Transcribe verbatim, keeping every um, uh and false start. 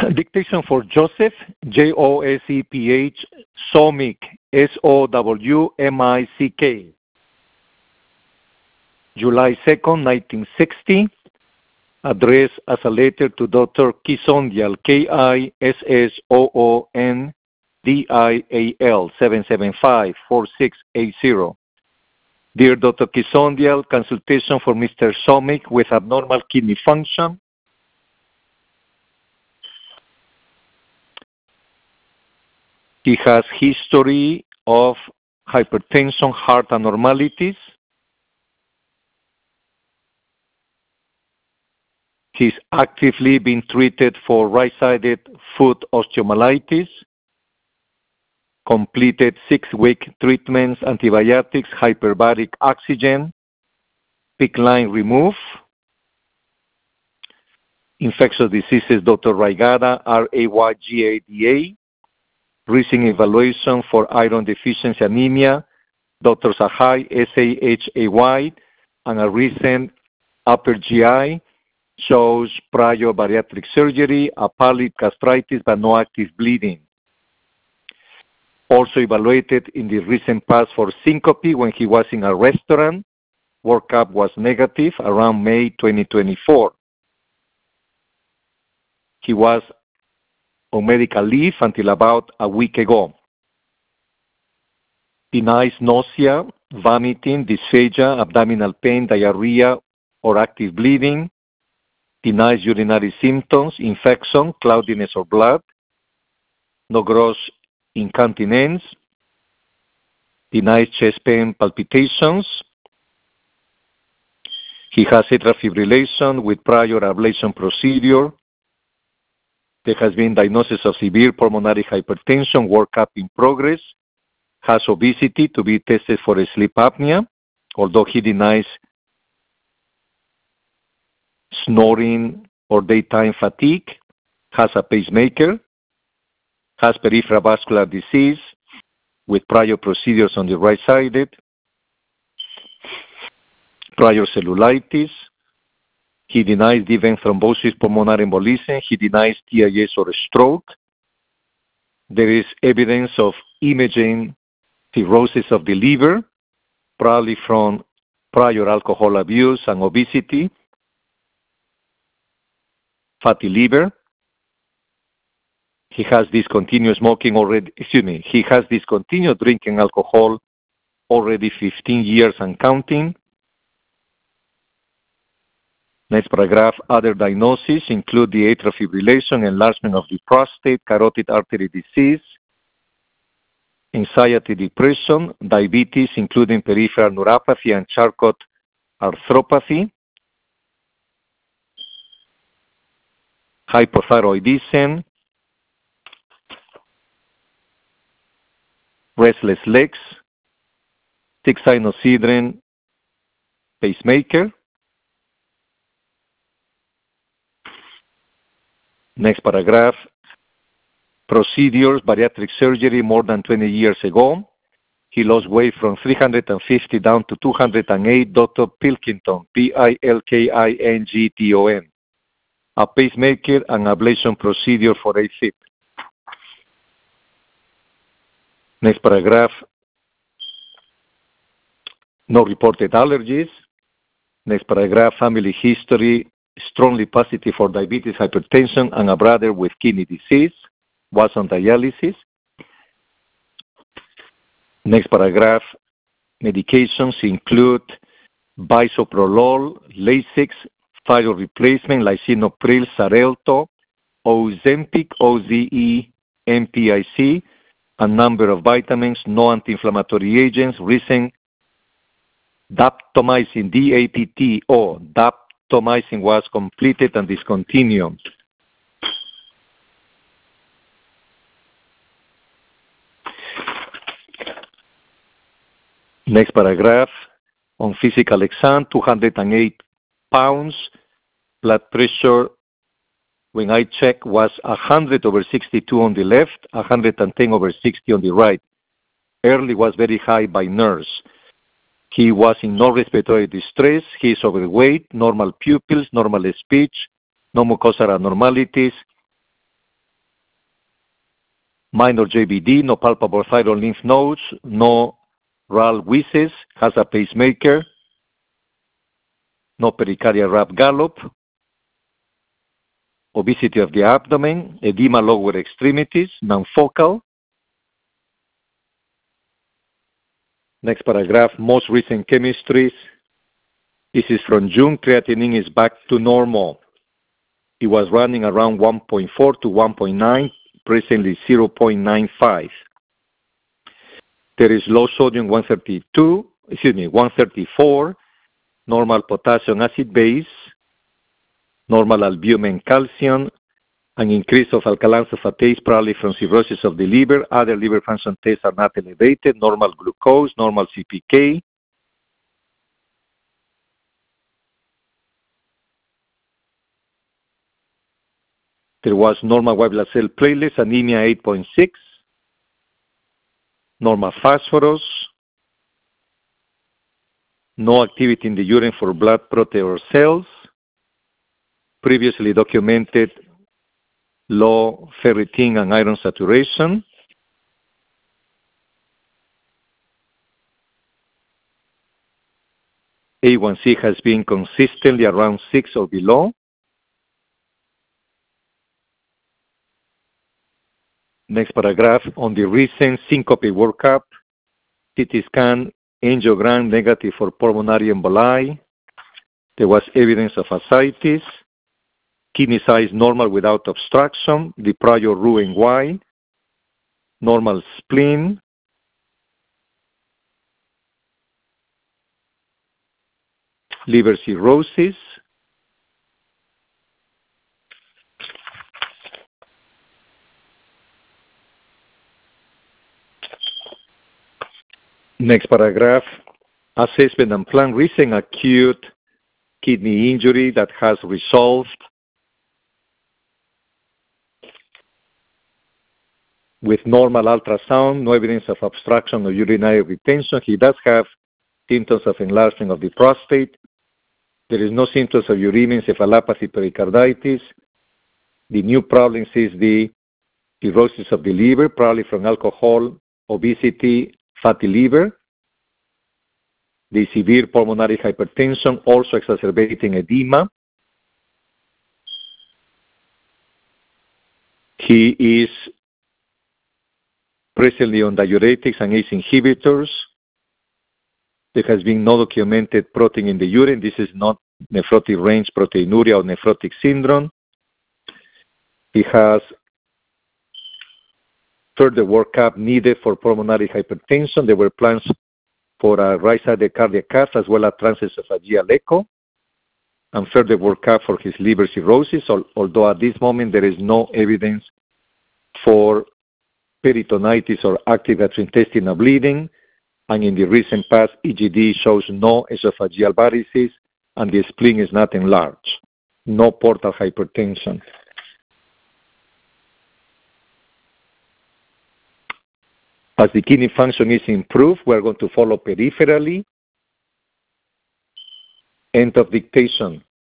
Dictation for Joseph, J O S E P H, Somick, S O W M I C K. July second, nineteen sixty, addressed as a letter to Doctor Kissondial, K I S S O O N D I A L, seven seven five, four six eight zero. Dear Doctor Kissondial, consultation for Mister Somick with abnormal kidney function. He has history of hypertension, heart abnormalities. He's actively being treated for right-sided foot osteomyelitis, completed six-week treatments, antibiotics, hyperbaric oxygen, PICC line remove, infectious diseases, Doctor Raygada, R A Y G A D A, recent evaluation for iron deficiency anemia, Doctor Sahai, S A H A Y, and a recent upper G I shows prior bariatric surgery, a pallid gastritis, but no active bleeding. Also evaluated in the recent past for syncope when he was in a restaurant. Workup was negative around May twenty twenty-four. He was on medical leave until about a week ago. Denies nausea, vomiting, dysphagia, abdominal pain, diarrhea, or active bleeding. Denies urinary symptoms, infection, cloudiness or blood. No gross incontinence. Denies chest pain, palpitations. He has atrial fibrillation with prior ablation procedure. There has been diagnosis of severe pulmonary hypertension, workup in progress. Has obesity to be tested for sleep apnea, although he denies snoring or daytime fatigue. Has a pacemaker. Has peripheral vascular disease with prior procedures on the right-sided. Prior cellulitis. He denies deep vein thrombosis, pulmonary embolism. He denies T I A or stroke. There is evidence of imaging cirrhosis of the liver, probably from prior alcohol abuse and obesity. Fatty liver. He has discontinued smoking already, excuse me, he has discontinued drinking alcohol already fifteen years and counting. Next paragraph, other diagnoses include the atrial fibrillation, enlargement of the prostate, carotid artery disease, anxiety, depression, diabetes, including peripheral neuropathy and Charcot arthropathy, hypothyroidism, restless legs, six sinusidrin pacemaker. Next paragraph, procedures, bariatric surgery more than twenty years ago. He lost weight from three hundred fifty down to two hundred eight, Doctor Pilkington, P I L K I N G T O N. A pacemaker and ablation procedure for AFib. Next paragraph, no reported allergies. Next paragraph, family history, strongly positive for diabetes, hypertension, and a brother with kidney disease, was on dialysis. Next paragraph, medications include bisoprolol, Lasix, thyroid replacement, lisinopril, Xarelto, Ozempic, O Z E, M P I C, a number of vitamins, no anti-inflammatory agents, recent daptomycin, D A P T O, daptomycin was completed and discontinued. Next paragraph, on physical exam, two hundred eight pounds, blood pressure, when I checked, was one hundred over sixty-two on the left, one hundred ten over sixty on the right. Early was very high by nurse. He was in no respiratory distress. He is overweight, normal pupils, normal speech, no mucosal abnormalities, minor J B D, no palpable thyroid lymph nodes, no R A L Wisses, has a pacemaker, no pericardial rap gallop, obesity of the abdomen, edema lower extremities, non-focal. Next paragraph, most recent chemistries. This is from June. Creatinine is back to normal. It was running around one point four to one point nine, presently zero point nine five. There is low sodium one thirty-two, excuse me, one thirty-four, normal potassium acid base, normal albumin calcium, an increase of alkaline phosphatase probably from cirrhosis of the liver. Other liver function tests are not elevated, normal glucose, normal C P K. There was normal white blood cell platelets, anemia eight point six, normal phosphorus, no activity in the urine for blood protein cells, previously documented low ferritin and iron saturation. A one C has been consistently around six or below. Next paragraph, on the recent syncope workup, C T scan, angiogram negative for pulmonary emboli. There was evidence of ascites. Kidney size normal without obstruction. The prior R U N Y. Normal spleen. Liver cirrhosis. Next paragraph, assessment and plan recent acute kidney injury that has resolved with normal ultrasound, no evidence of obstruction or urinary retention. He does have symptoms of enlargement of the prostate. There is no symptoms of uremia, encephalopathy, pericarditis. The new problem is the cirrhosis of the liver, probably from alcohol, obesity, fatty liver. The severe pulmonary hypertension also exacerbating edema. He is presently on diuretics and A C E inhibitors. There has been no documented protein in the urine. This is not nephrotic range proteinuria or nephrotic syndrome. He has further workup needed for pulmonary hypertension. There were plans for a right-sided cardiac cath as well as transesophageal echo, and further workup for his liver cirrhosis, although at this moment there is no evidence for peritonitis or active gastrointestinal bleeding, and in the recent past, E G D shows no esophageal varices, and the spleen is not enlarged. No portal hypertension. As the kidney function is improved, we are going to follow peripherally. End of dictation.